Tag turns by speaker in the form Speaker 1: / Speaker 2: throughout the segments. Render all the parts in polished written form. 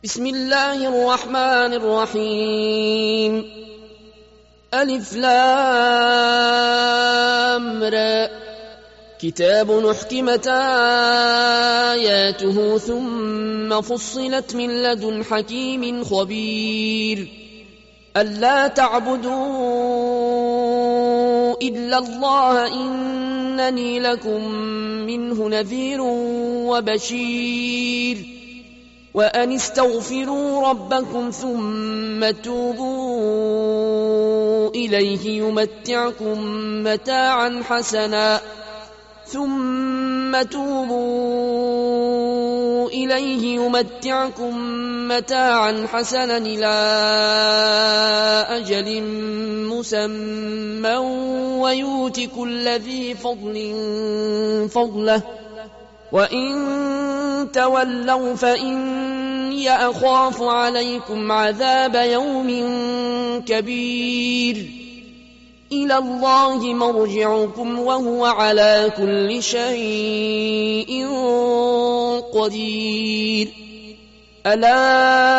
Speaker 1: بسم الله الرحمن الرحيم. ألف لام را. كتاب أحكمت آياته ثم فصلت من لدن حكيم خبير. ألا تعبدوا إلا الله إنني لكم منه نذير وبشير. وأن استغفروا ربكم ثم توبوا إليه يمتعكم متاعا حسنا إلى أجل مسمى ويؤت كل ذي فضل فضله. وإن تولوا فإني أخاف عليكم عذاب يوم كبير. إلى الله مرجعكم وهو على كل شيء قدير. ألا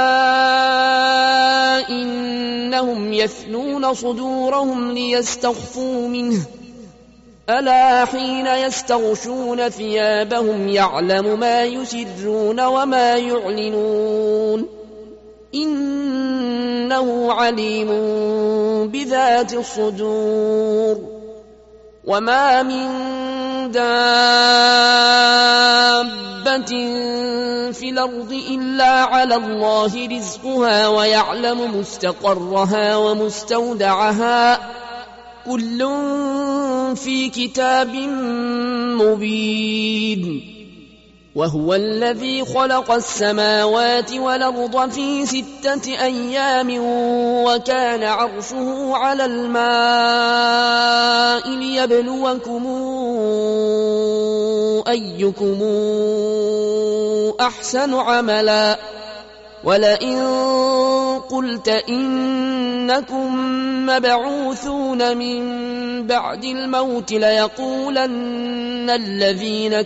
Speaker 1: إنهم يثنون صدورهم ليستخفوا منه. ألا حين يستغشون ثيابهم يعلم ما يسرون وما يعلنون إنه عليم بذات الصدور. وما من دابة في الأرض إلا على الله رزقها ويعلم مستقرها ومستودعها كل في كتاب مبين. وهو الذي خلق السماوات والأرض في 6 أيام وكان عرشه على الماء ليبلوكم أيكم أحسن عملا. ولئن قلت إنكم مبعوثون من بعد الموت ليقولن الذين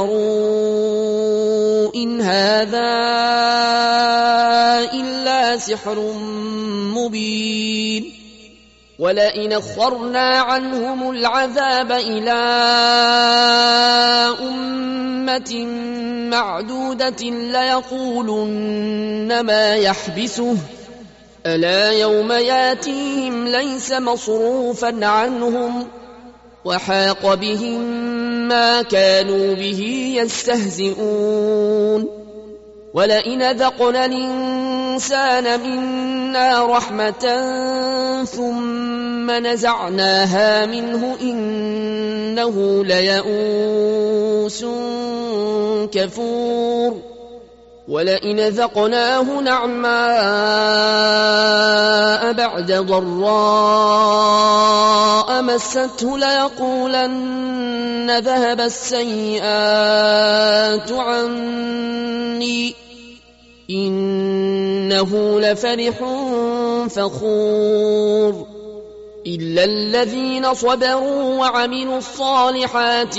Speaker 1: كفروا إن هذا إلا سحر مبين. ولئن أخرنا عنهم العذاب إلى أمة معدودة ليقولن ما يحبسه. ألا يوم ياتيهم ليس مصروفا عنهم وحاق بهم ما كانوا به يستهزئون. ولئن ذقنا الإنسان منا رحمة ثم نزعناها منه إنه ليئوس كفور. ولئن ذقناه نعماء بعد ضراء مسته ليقولن ذهب السيئات عني إنه لفرح فخور. إلا الذين صبروا وعملوا الصالحات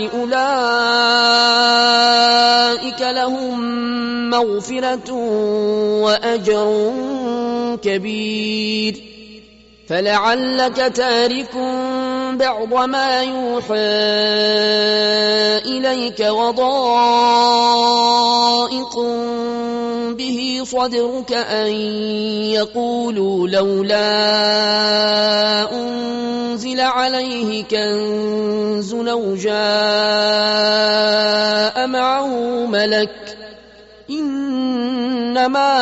Speaker 1: أولئك لهم مغفرة وأجر كبير. فلعلك تارك بعض ما يوحى إليك وضائق به صدرك أن يقولوا لولا أنزل عليه كنز أو جاء معه ملك إنما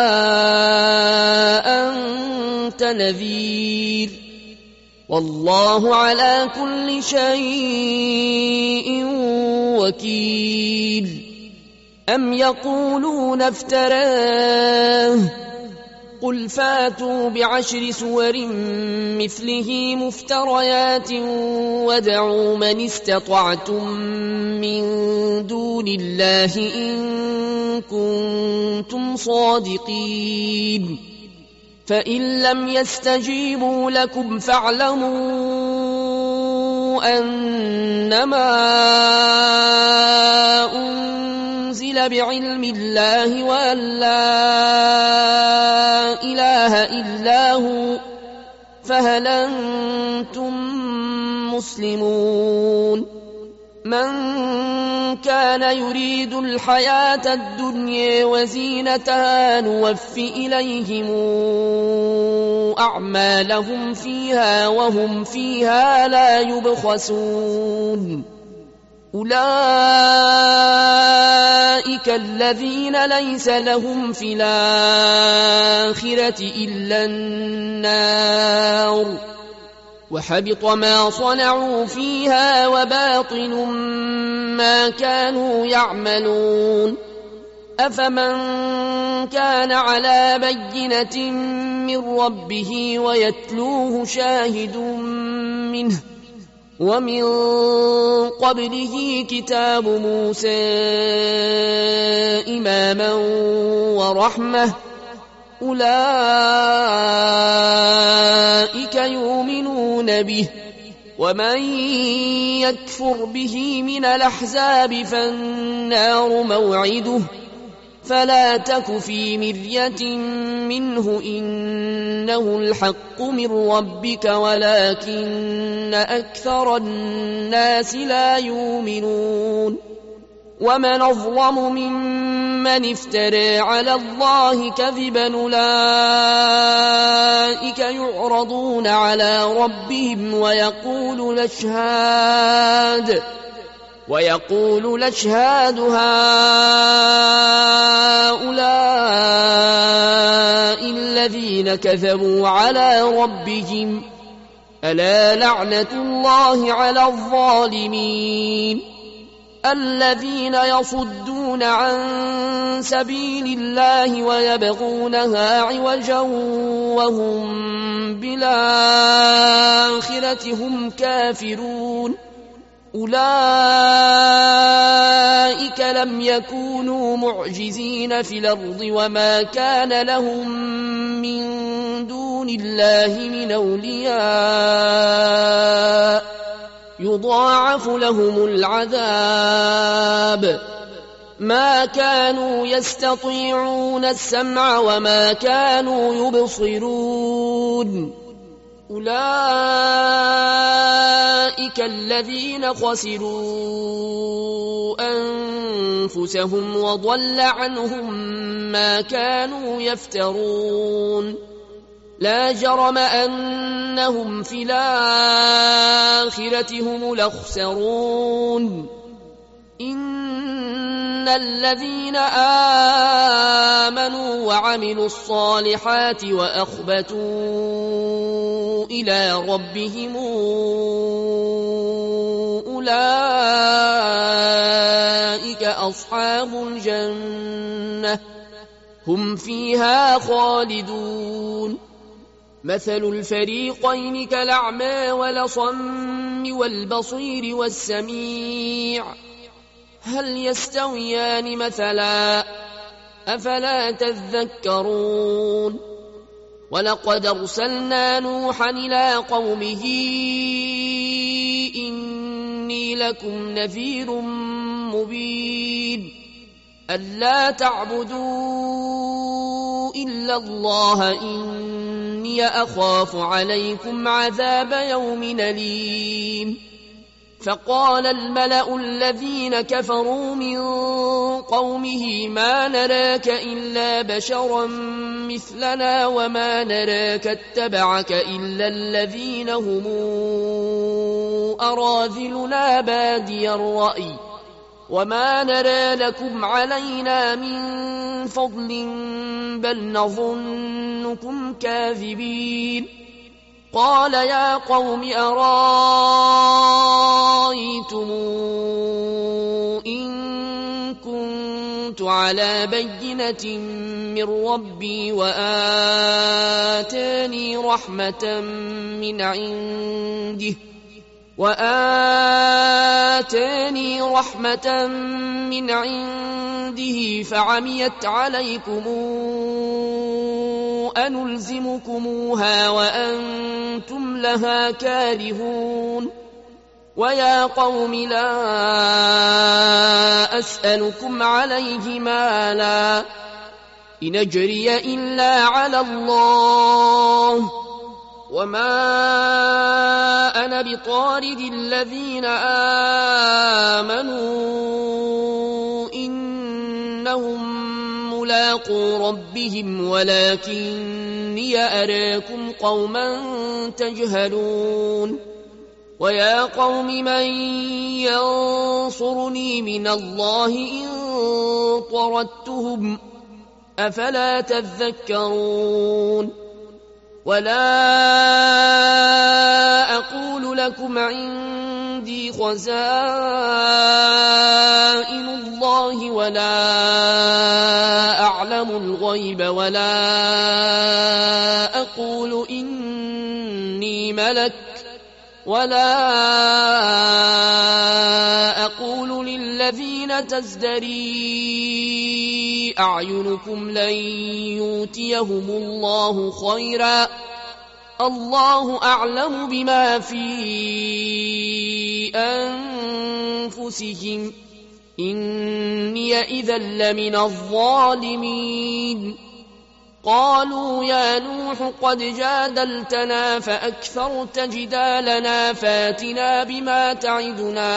Speaker 1: أنت نذير والله على كل شيء وكيل. أم يقولون افتراه قل فاتوا ب10 سور مثله مفتريات وادعوا من استطعتم من دون الله إن كنتم صادقين. فإن لم يستجيبوا لكم فاعلموا أنما أنزل بعلم الله وأن لا إله إلا هو فهل أنتم مسلمون من كان يريد الحياة الدنيا وزينتها نوف إليهم أعمالهم فيها وهم فيها لا يبخسون أولئك الذين ليس لهم في الآخرة إلا النار وحبط ما صنعوا فيها وباطل ما كانوا يعملون أفمن كان على بينة من ربه ويتلوه شاهد منه ومن قبله كتاب موسى إماما ورحمة أولئك يؤمنون به ومن يكفر به من الأحزاب فالنار موعده فلا تك في مرية منه إنه الحق من ربك ولكن أكثر الناس لا يؤمنون ومن أظلم ممن افترى على الله كذبا أولئك يعرضون على ربهم ويقول الأشهاد هؤلاء الذين كذبوا على ربهم ألا لعنة الله على الظالمين الذين يصدون عن سبيل الله ويبغونها عوجا وهم بالآخرة هم كافرون أولئك لم يكونوا معجزين في الأرض وما كان لهم من دون الله من أولياء يضاعف لهم العذاب ما كانوا يستطيعون السمع وما كانوا يبصرون أولئك الذين خسروا أنفسهم وضل عنهم ما كانوا يفترون لا جرم أنهم في الآخرة هم الأخسرون إن الذين آمنوا وعملوا الصالحات وأخبتوا إلى ربهم أولئك أصحاب الجنة هم فيها خالدون مثل الفريقين كالأعمى والأصم والبصير والسميع هل يستويان مثلا أفلا تذكرون ولقد أرسلنا نوحا إلى قومه إني لكم نذير مبين ألا تعبدوا إلا الله إني أخاف عليكم عذاب يوم أليم فقال الملأ الذين كفروا من قومه ما نراك إلا بشرا مثلنا وما نراك اتبعك إلا الذين هم أراذلنا بادي الرأي وما نرى لكم علينا من فضل بل نظنكم كاذبين قال يا قوم أرأيتم إن كنت على بينة من ربي وآتاني رحمة من عنده فعميت عليكم أنلزمكموها وأنتم لها كارهون ويا قوم لا أسألكم عليه مالا إن أجري إلا على الله وما أنا بطارد الذين آمنوا إنهم ملاقو ربهم ولكني أراكم قوما تجهلون ويا قوم من ينصرني من الله إن طردتهم أفلا تذكرون ولا أقول لكم عندي خزائن الله ولا أعلم الغيب ولا أقول إني ملك ولا أقول للذين تزدري أعينكم لن يؤتيهم الله خيرا الله أعلم بما في أنفسهم إني إذا لمن الظالمين قالوا يا نوح قد جادلتنا فأكثرت جدالنا فاتنا بما تعدنا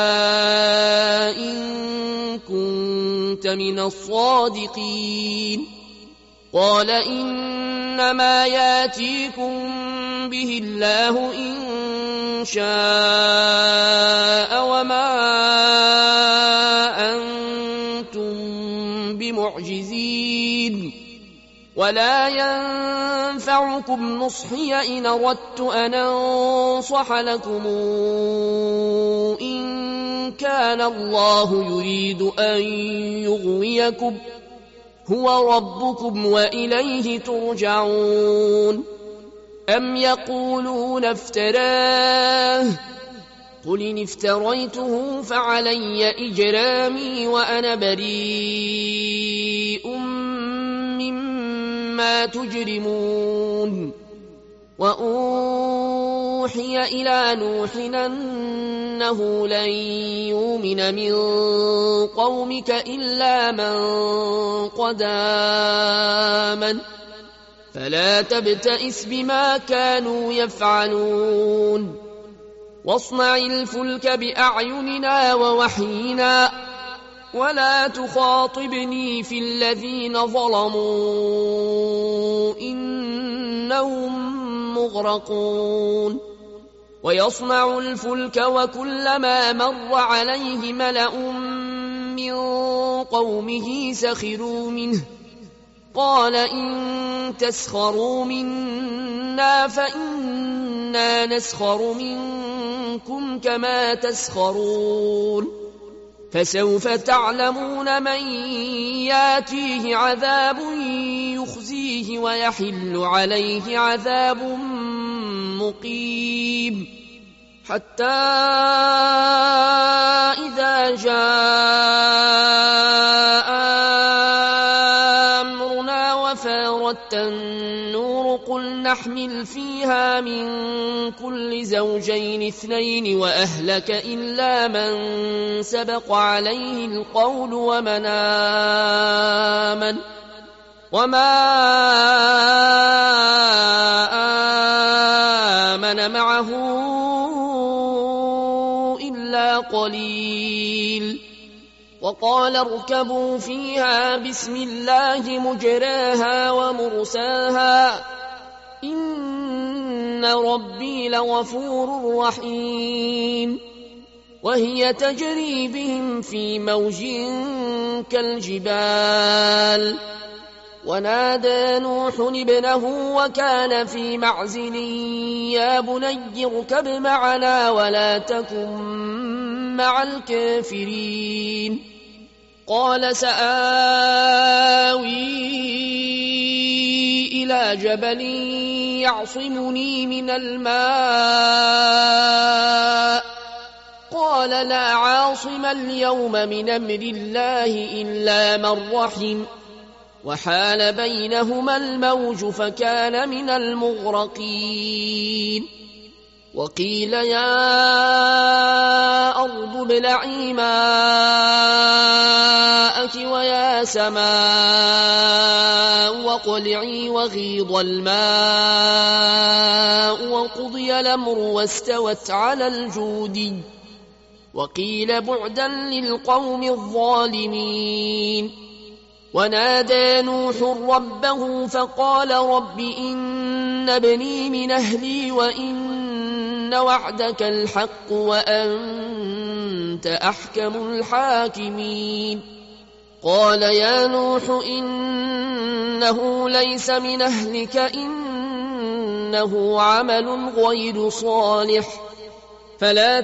Speaker 1: إن كنت من الصادقين قال إنما ياتيكم به الله إن شاء وما أنتم بمعجزين ولا ينفعكم نصحي إن أردت أن أنصح لكم إن كان الله يريد أن يغويكم هو ربكم وإليه ترجعون أم يقولون افتراه قل إن افتريته فعلي إجرامي وأنا بريء مما تجرمون وأوحي إلى نوح أنه لن يؤمن من قومك إلا من قد آمن فلا تبتئس بما كانوا يفعلون واصنع الفلك بأعيننا ووحينا ولا تخاطبني في الذين ظلموا إنهم مغرقون ويصنع الفلك وكلما مر عليه ملأ من قومه سخروا منه قال إن تسخروا منا فإنا نسخر منكم كما تسخرون فسوف تعلمون من ياتيه عذاب يخزيه ويحل عليه عذاب مقيم حتى إذا جاء أمرنا وفارت النور قل نحمل فيها من كل زوجين اثنين وأهلك إلا من سبق عليه القول وما آمن معه إلا قليل وقال اركبوا فيها بسم الله مجراها ومرساها إن ربي لغفور رحيم وهي تجري بهم في موج كالجبال ونادى نوح ابنه وكان في معزل يا بني اركب معنا ولا تكن مع الكافرين قال سآوي إلى جبل يعصمني من الماء قال لا عاصم اليوم من أمر الله إلا من رحم وحال بينهما الموج فكان من المغرقين وقيل يا أرض ابلعي ماءك ويا سماء واقلعي وغيض الماء وقضي الأمر واستوت على الجود وقيل بعدا للقوم الظالمين ونادى نوح ربه فقال رب إن ابني من أهلي وإن وعدك الحق وأنت أحكم الحاكمين قال يا نوح إنه ليس من أهلك إنه عمل غير صالح فلا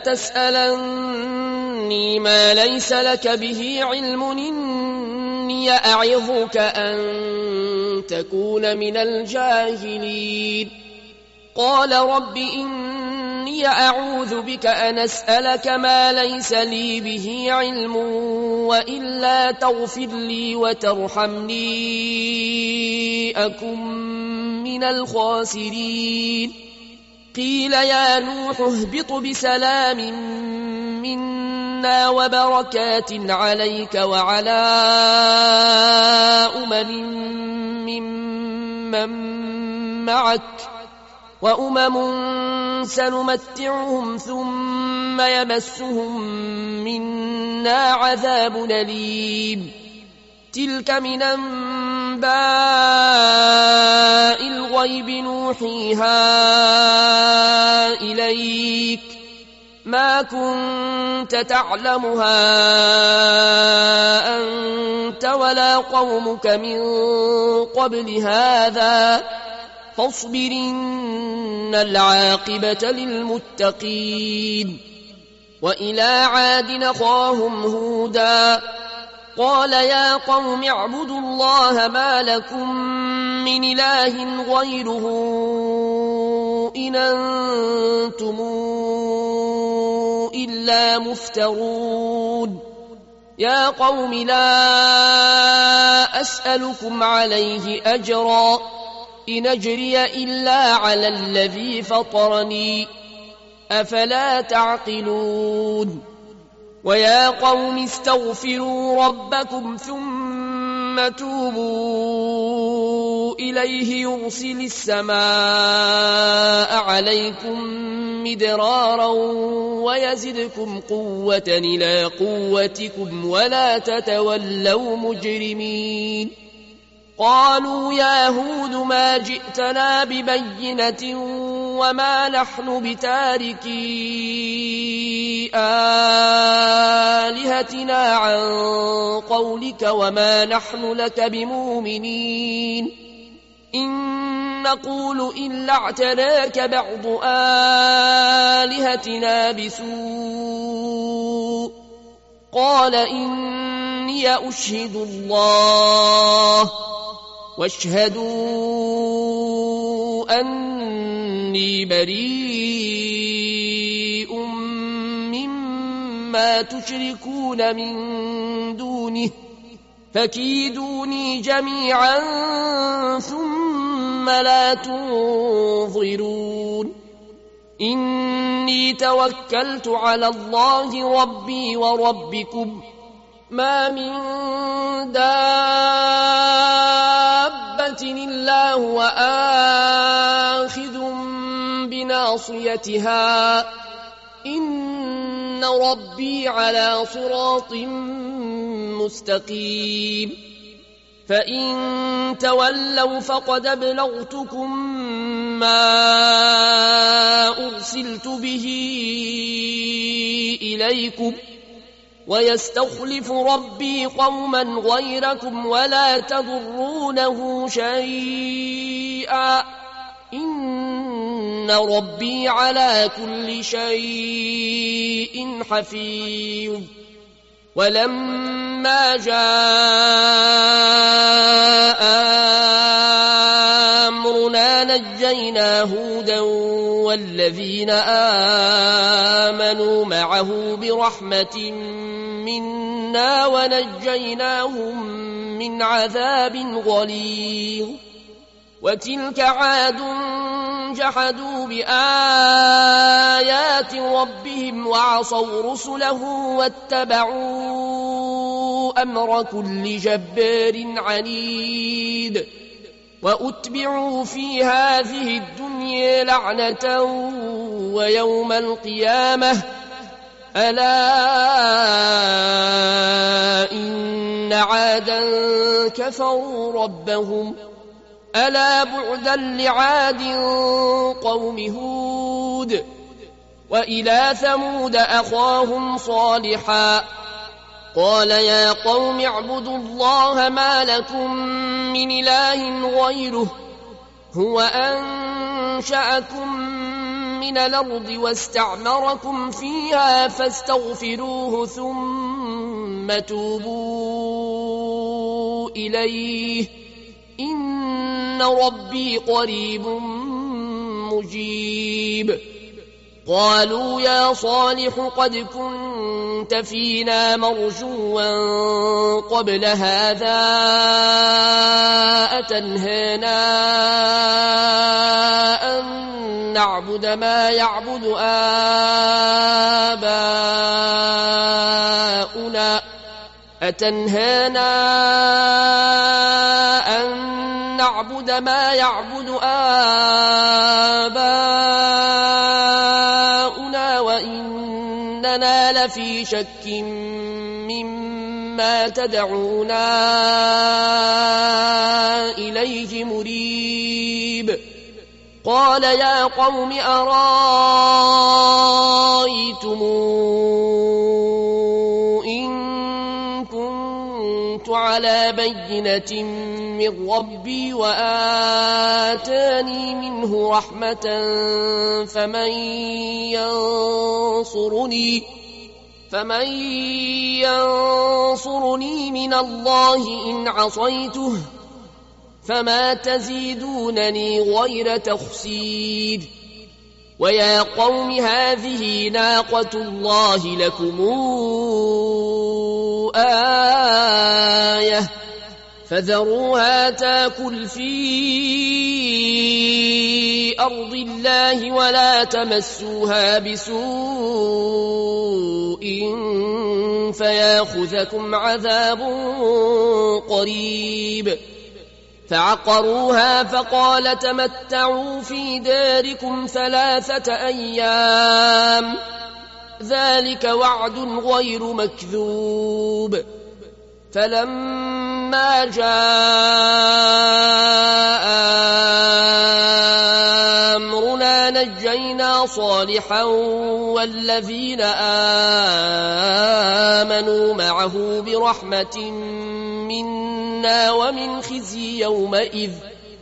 Speaker 1: تسألني ما ليس لك به علم إني أعظك أن تكون من الجاهلين قال رب إني أعوذ بك أن أسألك ما ليس لي به علم وإلا تغفر لي وترحمني أكن من الخاسرين قيل يا نوح اهبط بسلام منا وبركات عليك وعلى ممن معك وأمم سنمتعهم ثم يمسهم منا عذاب أليم تلك من أنباء الغيب نوحيها إليك ما كنت تعلمها أنت ولا قومك من قبل هذا فاصبر إن العاقبة للمتقين وإلى عاد أخاهم هودا قال يا قوم اعبدوا الله ما لكم من إله غيره إن أنتم إلا مفترون يا قوم لا أسألكم عليه أجرا إن أجري إلا على الذي فطرني أفلا تعقلون ويا قوم استغفروا ربكم ثم توبوا إليه يرسل السماء عليكم مدرارا ويزدكم قوة إلى قوتكم ولا تتولوا مجرمين قالوا يا هود ما جئتنا ببينة وما نحن بتاركي آلهتنا عن قولك وما نحن لك بمؤمنين إن نقول إلا اعتراك بعض آلهتنا بسوء قال إني أشهد الله واشهدوا أني بريء مما تشركون من دونه فكيدوني جميعا ثم لا تنظرون إني توكلت على الله ربي وربكم ما من دابة إلا هو آخذ بناصيتها إن ربي على صراط مستقيم فإن تولوا فقد أبلغتكم ما أرسلت به إليكم ويستخلف ربي قوما غيركم ولا تضرونه شيئا إن ربي على كل شيء حفيظ ولما جاء أمرنا نجينا هودا والذين آمنوا معه برحمة منا ونجيناهم من عذاب غليظ وتلك عاد جحدوا بآيات ربهم وعصوا رسله واتبعوا أمر كل جبار عنيد وأتبعوا في هذه الدنيا لعنة ويوم القيامة ألا إن عادا كفروا ربهم ألا بعدا لعاد قوم هود وإلى ثمود أخاهم صالحا قال يا قوم اعبدوا الله ما لكم من إله غيره هو أنشأكم من الأرض واستعمركم فيها فاستغفروه ثم توبوا إليه إن ربي قريب مجيب قالوا يا صالح قد كنت فينا مرجوا قبل هذا أتنهانا أن نعبد ما يعبد آباؤنا نعبد ما يعبد آباؤنا وإننا لفي شك مما تدعونا إليه مريب قال يا قوم أرأيتم على بينة من ربي وآتاني منه رحمة فمن ينصرني من الله إن عصيته فما تزيدونني غير تخسير ويا قوم هذه ناقة الله لكم آية فذروها تاكل في أرض الله ولا تمسوها بسوء فياخذكم عذاب قريب فعقروها فقال تمتعوا في داركم 3 أيام ذلك وعد غير مكذوب فلما جاء أمرنا نجينا صالحا والذين آمنوا معه برحمة منا ومن خزي يومئذ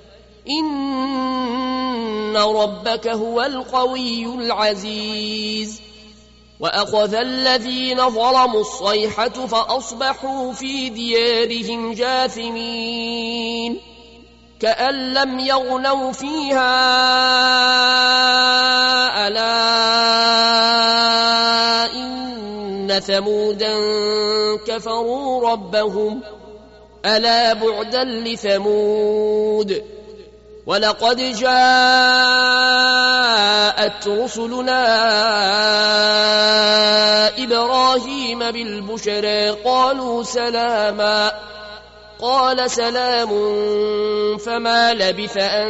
Speaker 1: إن ربك هو القوي العزيز وأخذ الذين ظلموا الصيحة فأصبحوا في ديارهم جاثمين كأن لم يغنوا فيها ألا إن ثمودا كفروا ربهم ألا بعدا لثمود ولقد جاءت رسلنا إبراهيم بالبشرى قالوا سلاما قال سلام فما لبث أن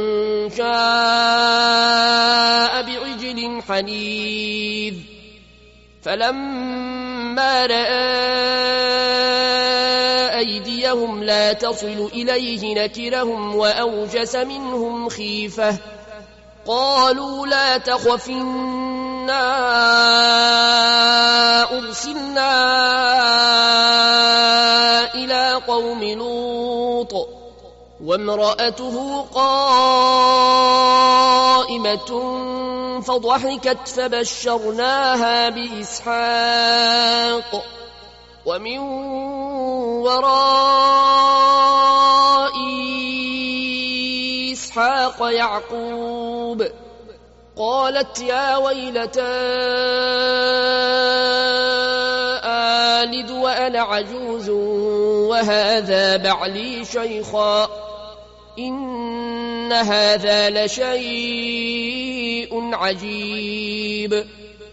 Speaker 1: جاء بعجل حنيذ فلما رأى أيديهم لا تصل إليه نكرهم وأوجس منهم خيفة قالوا لا تخف إنا أرسلنا إلى قوم لوط وامرأته قائمة فضحكت فبشرناها بإسحاق ومن وراء إسحاق يعقوب قالت يا ويلتى آلد وأنا عجوز وهذا بعلي شيخا إن هذا لشيء عجيب.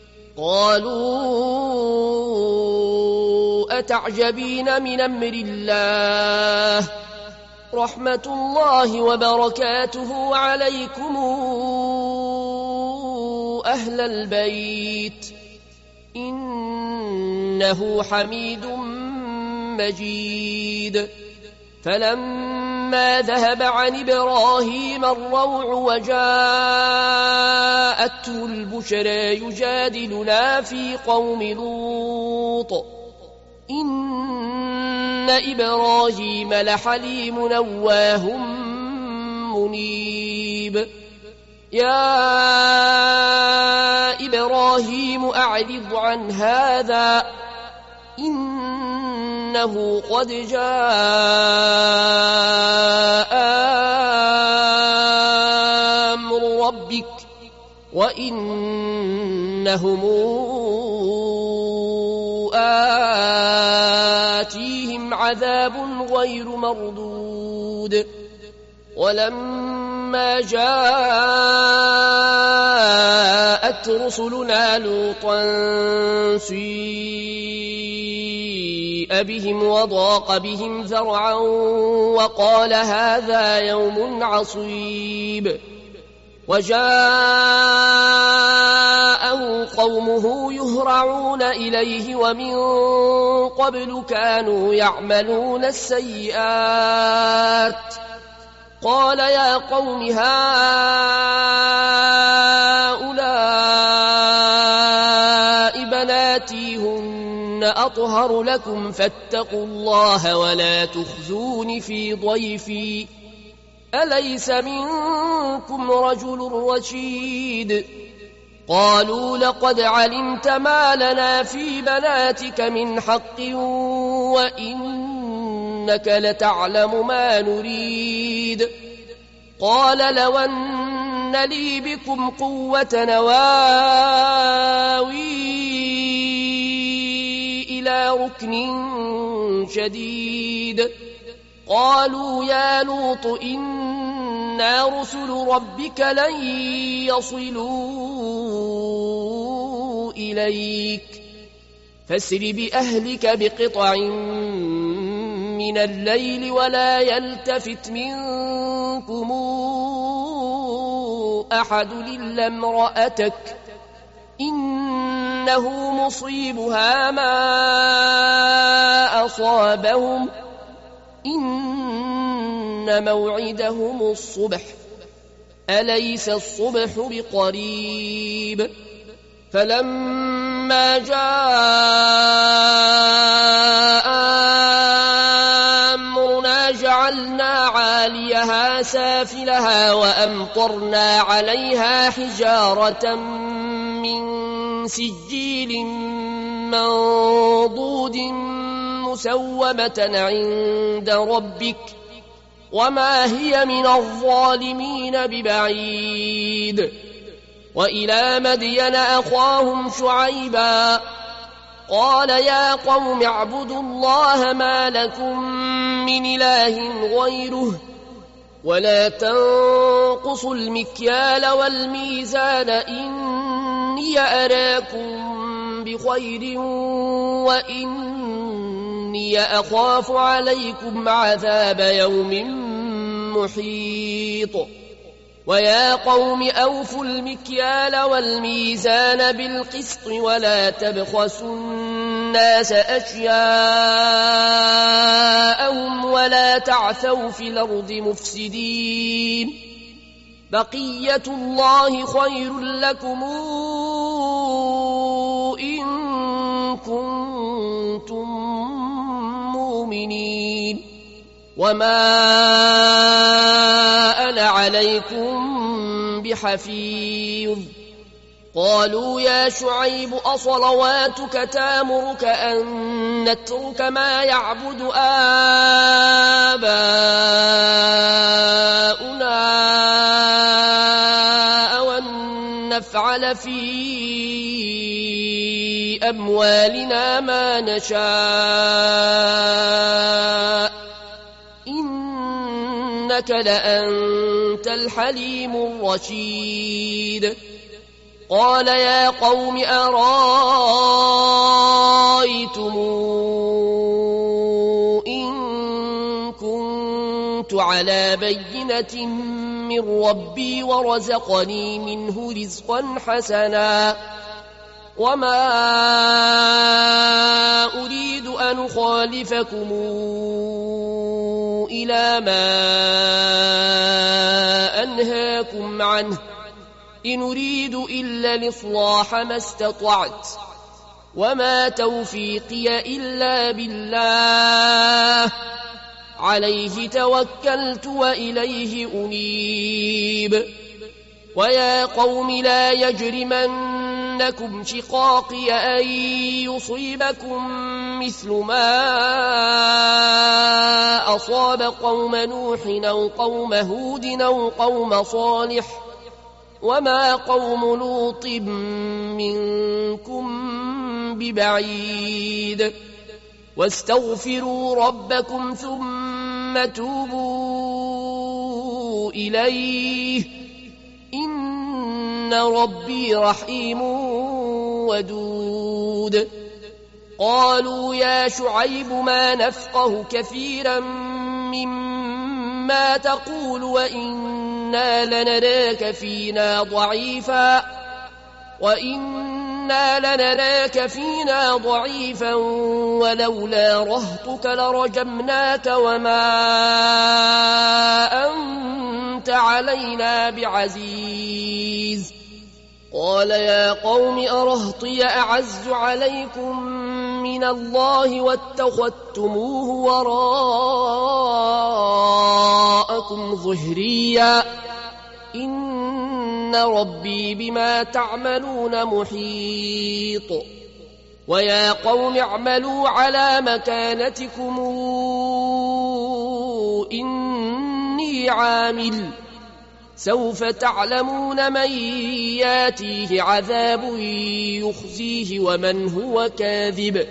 Speaker 1: قالوا أتعجبين من أمر الله رحمة الله وبركاته عليكم أهل البيت إنه حميد مجيد. فلما ذهب عن إبراهيم الروع وجاءته البشرى يجادلنا في قوم لوط إن إبراهيم لحليم نواه منيب. يا إبراهيم أعرض عن هذا إنه قد جاء أمر ربك وإنهم آتيهم عذاب غير مردود. ولما جاءت رسلنا لوطا سيء بهم وضاق بهم ذرعا وقال هذا يوم عصيب. وجاءه قومه يهرعون إليه ومن قبل كانوا يعملون السيئات. قال يا قوم هؤلاء بناتي هن أطهر لكم فاتقوا الله ولا تخزون في ضيفي أليس منكم رجل رشيد. قالوا لقد علمت ما لنا في بناتك من حق وإنك لتعلم ما نريد. قال لو أن لي بكم قوة نواوي إلى ركن شديد. قالوا يا لوط إنا رسل ربك لن يصلوا إليك فاسر بأهلك بقطع من الليل ولا يلتفت منكم أحد إلا امرأتك إنه مصيبها ما أصابهم إن موعدهم الصبح أليس الصبح بقريب. فلما جاء أمرنا جعلنا عاليها سافلها وأمطرنا عليها حجارة من سجيل منضود مسومة عند ربك وما هي من الظالمين ببعيد. وإلى مدين أخاهم شعيبا قال يا قوم اعبدوا الله ما لكم من إله غيره ولا تنقصوا المكيال والميزان إني أراكم بخير وإني أخاف عليكم عذاب يوم محيط. ويا قوم أوفوا المكيال والميزان بالقسط ولا تبخسوا الناس أشياءهم ولا تعثوا في الأرض مفسدين. بقية الله خير لكم إن كنتم مؤمنين وما أنا عليكم بحفيظ. قالوا يا شعيب أصلواتك تامرك أن نترك ما يعبد آباؤنا أو أن نفعل في أموالنا ما نشاء إنك لأنت الحليم الرشيد قال يا قوم أرأيتم إن كنت على بينة من ربي ورزقني منه رزقا حسنا وما أريد أن أخالفكم إلى ما أنهاكم عنه إن أريد إلا الإصلاح ما استطعت وما توفيقي إلا بالله عليه توكلت وإليه أنيب ويا قوم لا يجرمنكم شقاقي أن يصيبكم مثل ما أصاب قوم نوح أو قوم هود أو قوم صالح وما قوم لوط منكم ببعيد واستغفروا ربكم ثم توبوا إليه إن ربي رحيم ودود قالوا يا شعيب ما نفقه كثيرا مما تقول وإنا لنراك فينا ضعيفا ولولا رهطك لرجمناك وما أنت علينا بعزيز قال يا قوم أرهطي أعز عليكم من الله واتخذتموه وراءكم ظهريا إن ربي بما تعملون محيط ويا قوم اعملوا على مكانتكم إني عامل سوف تعلمون من ياتيه عذاب يخزيه ومن هو كاذب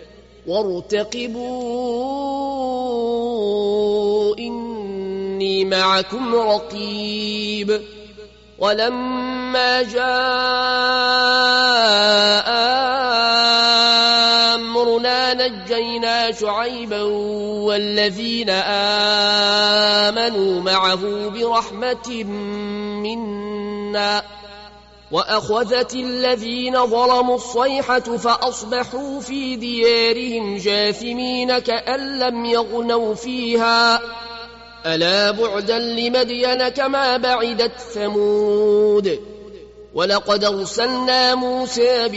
Speaker 1: وارتقبوا إني معكم رقيب ولما جاء أمرنا نجينا شعيبا والذين آمنوا معه برحمة منا وأخذت الذين ظلموا الصيحة فأصبحوا في ديارهم جاثمين كأن لم يغنوا فيها ألا بعدا لمدين كما بعدت ثمود ولقد أرسلنا موسى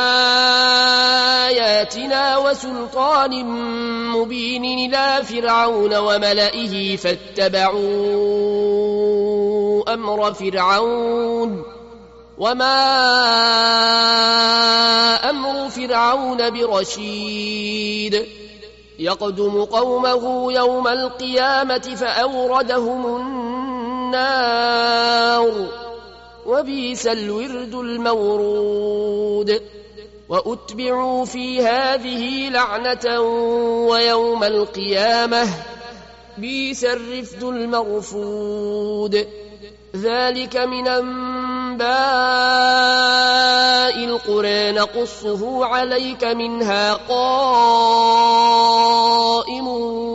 Speaker 1: بآياتنا وسلطان مبين إلى فرعون وملئه فاتبعوا أمر فرعون وما أمر فرعون برشيد يقدم قومه يوم القيامة فأوردهم النار وبئس الورد المورود وأتبعوا في هذه لعنة ويوم القيامة بئس الرفد المرفود ذلك من أنباء القرى نقصه عليك منها قائم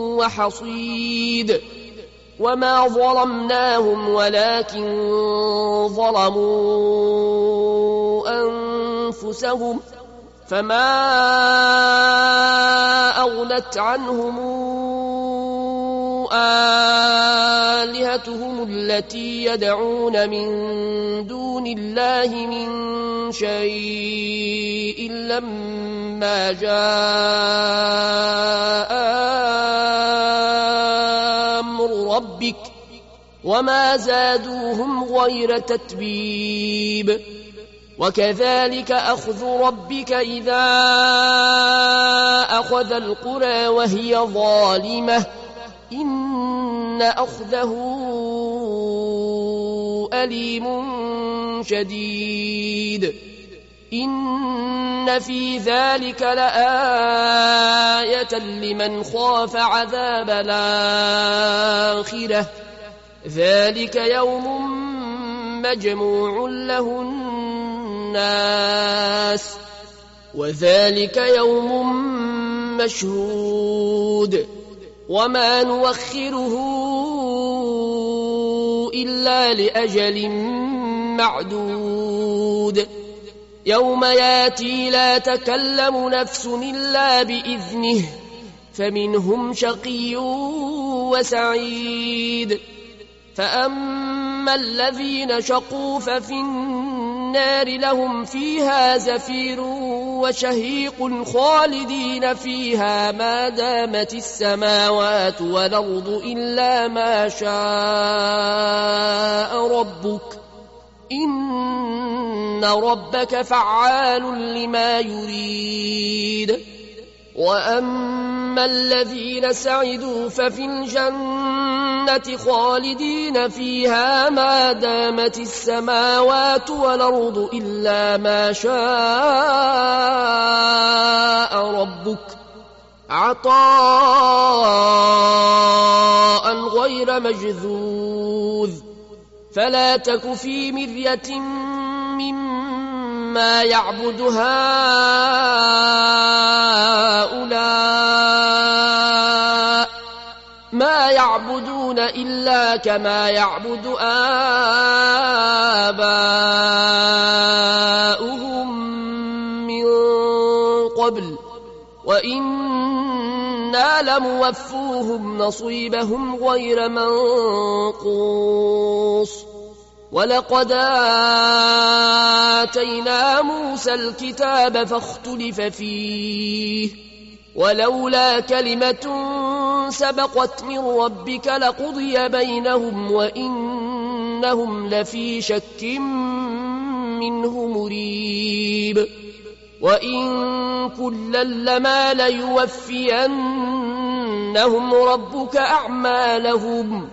Speaker 1: وحصيد وما ظلمناهم ولكن ظلموا أنفسهم فما أغنت عنهم آلهتهم التي يدعون من دون الله من شيء لما جاء أمر ربك وما زادوهم غير تتبيب وكذلك أخذ ربك إذا أخذ القرى وهي ظالمة إن أخذه أليم شديد إن في ذلك لآية لمن خاف عذاب الآخرة ذلك يوم مجموع له الناس وذلك يوم مشهود وما نوخره إلا لأجل معدود يوم ياتي لا تكلم نفس إلا بإذنه فمنهم شقي وسعيد فأما الذين شقوا ففي النار لهم فيها زفير وشهيق خالدين فيها ما دامت السماوات والأرض إلا ما شاء ربك إن ربك فعال لما يريد وأما الذين سعدوا ففي الجنة خالدين فيها ما دامت السماوات والأرض إلا ما شاء ربك عطاء غير مجذوذ فلا تك في مرية مما يعبد هؤلاء ما يعبدون إلا كما يعبد آباؤهم من قبل وإنا لموفوهم نصيبهم غير منقوص ولقد آتينا موسى الكتاب فاختلف فيه ولولا كلمة سبقت من ربك لقضي بينهم وإنهم لفي شك منه مريب وإن كلا لما ليوفينهم ربك أعمالهم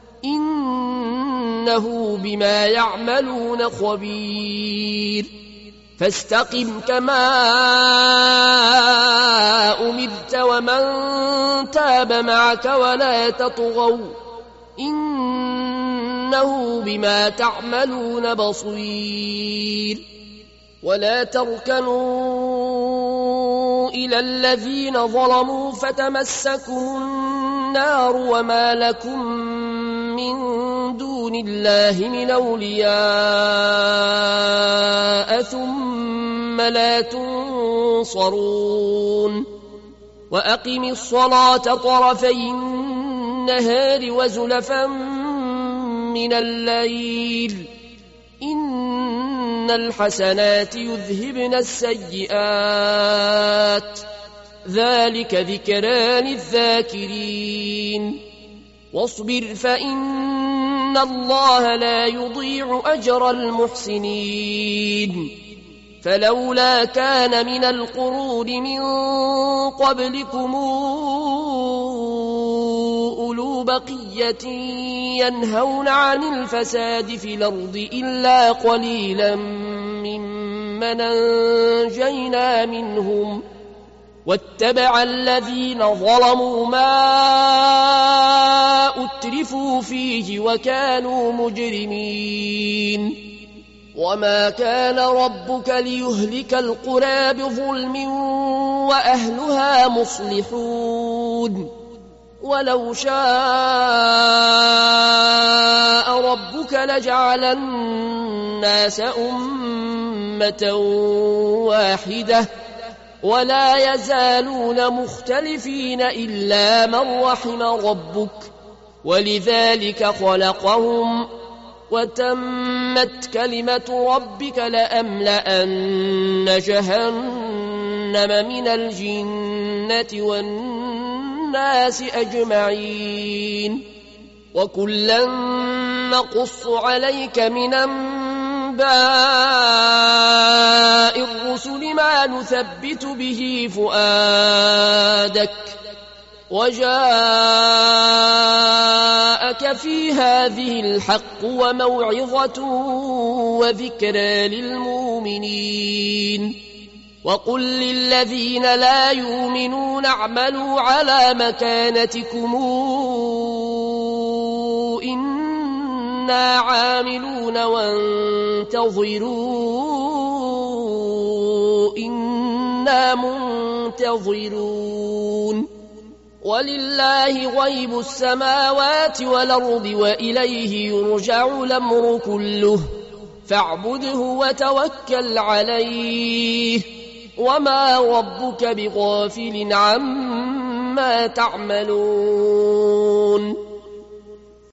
Speaker 1: إنه بما يعملون خبير فاستقم كما أمرت ومن تاب معك ولا تطغوا إنه بما تعملون بصير ولا تركنوا إلى الذين ظلموا فتمسكوا النار وما لكم من دون الله من أولياء ثم لا تنصرون وأقم الصلاة طرفي النهار وزلفا من الليل إن الحسنات يذهبن السيئات ذلك ذكرى للذاكرين واصبر فإن الله لا يضيع أجر المحسنين فلولا كان من القرون من قبلكم أولو بقية ينهون عن الفساد في الأرض إلا قليلا ممن أنجينا منهم واتبع الذين ظلموا ما أترفوا فيه وكانوا مجرمين وما كان ربك ليهلك القرى بظلم وأهلها مصلحون ولو شاء ربك لجعل الناس أمة واحدة ولا يزالون مختلفين إلا من رحم ربك ولذلك خلقهم وتمت كلمة ربك لأملأن جهنم من الجنة والناس أجمعين وكلا نقص عليك من أنباء الرسل ما نثبت به فؤادك وجاءك في هذه الحق وموعظة وذكرى للمؤمنين وقل للذين لا يؤمنون اعملوا على مكانتكم إنا عاملون وانتظروا إنا منتظرون ولله غيب السماوات والأرض وإليه يرجع الأمر كله فاعبده وتوكل عليه وما ربك بغافل عما تعملون